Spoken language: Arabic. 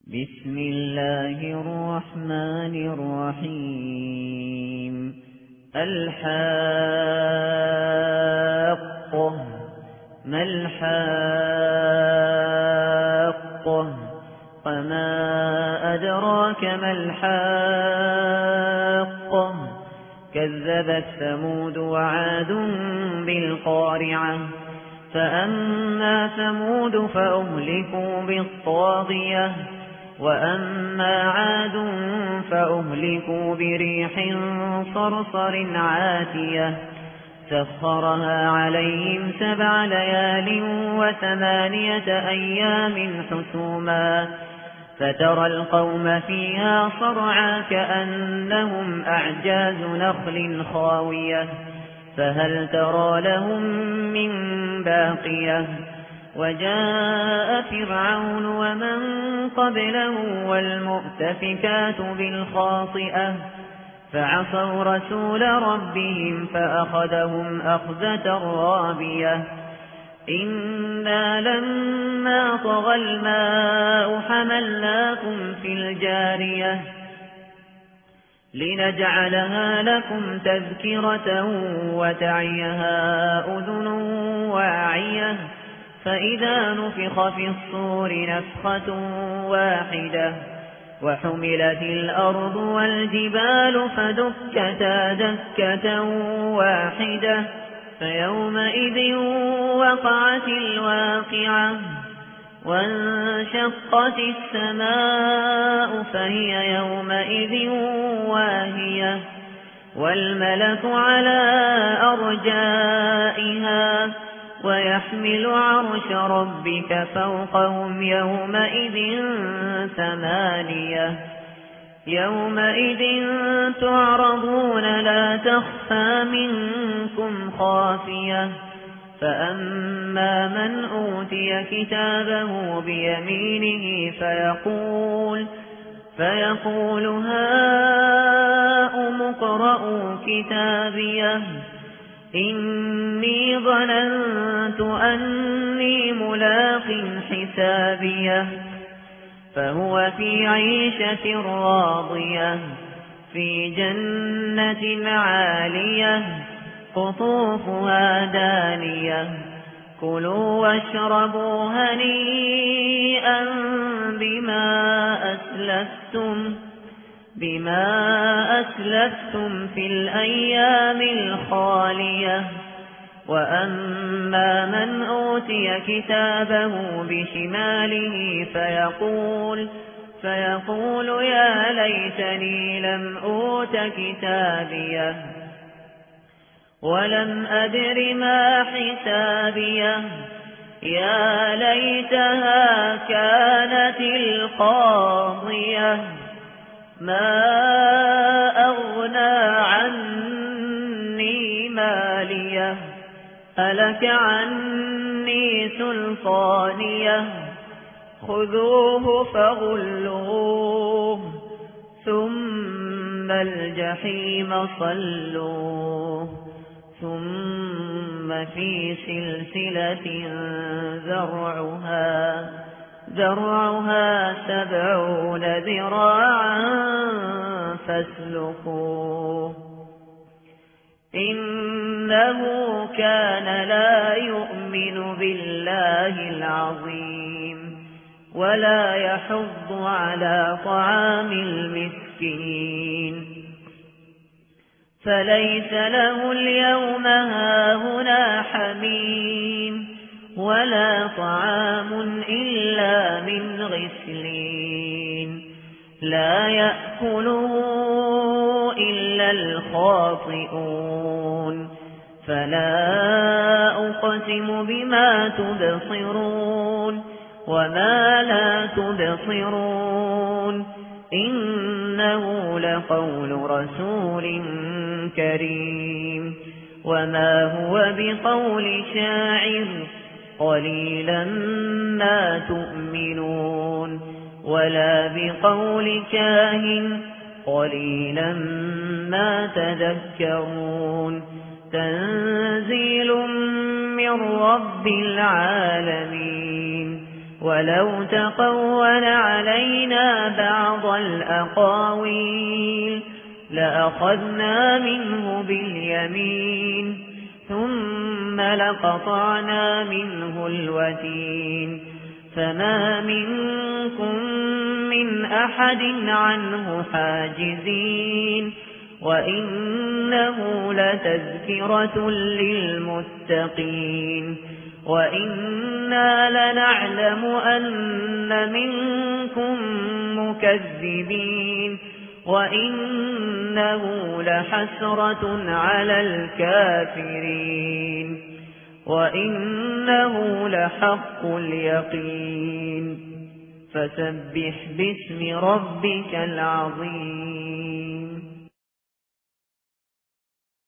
بسم الله الرحمن الرحيم الحاقة ما الحاقة وما أدراك ما الحاقة كذبت ثمود وعاد بالقارعة فأما ثمود فأهلكوا بالطاغية وأما عاد فأهلكوا بريح صرصر عاتية سخرها عليهم 7 ليال و8 أيام حسوما فترى القوم فيها صرعا كأنهم أعجاز نخل خاوية فهل ترى لهم من باقية وجاء فرعون ومن قبله والمؤتفكات بالخاطئة فعصوا رسول ربهم فأخذهم أخذة رابية إنا لما طغى الماء حملناكم في الجارية لنجعلها لكم تذكرة وتعيها أذن واعية فإذا نفخ في الصور نفخة واحدة وحملت الأرض والجبال فدكتا دكة واحدة فيومئذ وقعت الواقعة وانشقت السماء فهي يومئذ واهية والملك على أرجائها ويحمل عرش ربك فوقهم يومئذ 8 يومئذ تعرضون لا تخفى منكم خافية فأما من أوتي كتابه بيمينه فيقول هاؤم اقرءوا كتابيه إني ظننت أني ملاق حسابيه فهو في عيشة راضية في جنة عالية قطوفها دانية كلوا واشربوا هنيئا بما أسلفتم في الأيام الخالية وأما من أوتي كتابه بشماله فيقول يا ليتني لم أوت كتابيه ولم أدر ما حسابيه يا ليتها كانت القاضية ما أغنى عني ماليه هلك عني سلطانيه خذوه فغلوه ثم الجحيم صلوه ثم في سلسلة ذرعها 70 ذراعا فاسلكوه إنه كان لا يؤمن بالله العظيم ولا يحض على طعام المسكين فليس له اليوم هاهنا حميم ولا طعام إلا من غسلين لا يأكله إلا الخاطئون فلا أقسم بما تبصرون وما لا تبصرون إنه لقول رسول كريم وما هو بقول شاعر قليلا ما تؤمنون ولا بقول كاهن قليلا ما تذكرون تنزيل من رب العالمين ولو تقول علينا بعض الأقاويل لأخذنا منه باليمين ثم لقطعنا منه الوتين فما منكم من أحد عنه حاجزين وإنه لتذكرة للمتقين وإنا لنعلم أن منكم مكذبين وإنه لحسرة على الكافرين وإنه لحق اليقين فسبح باسم ربك العظيم.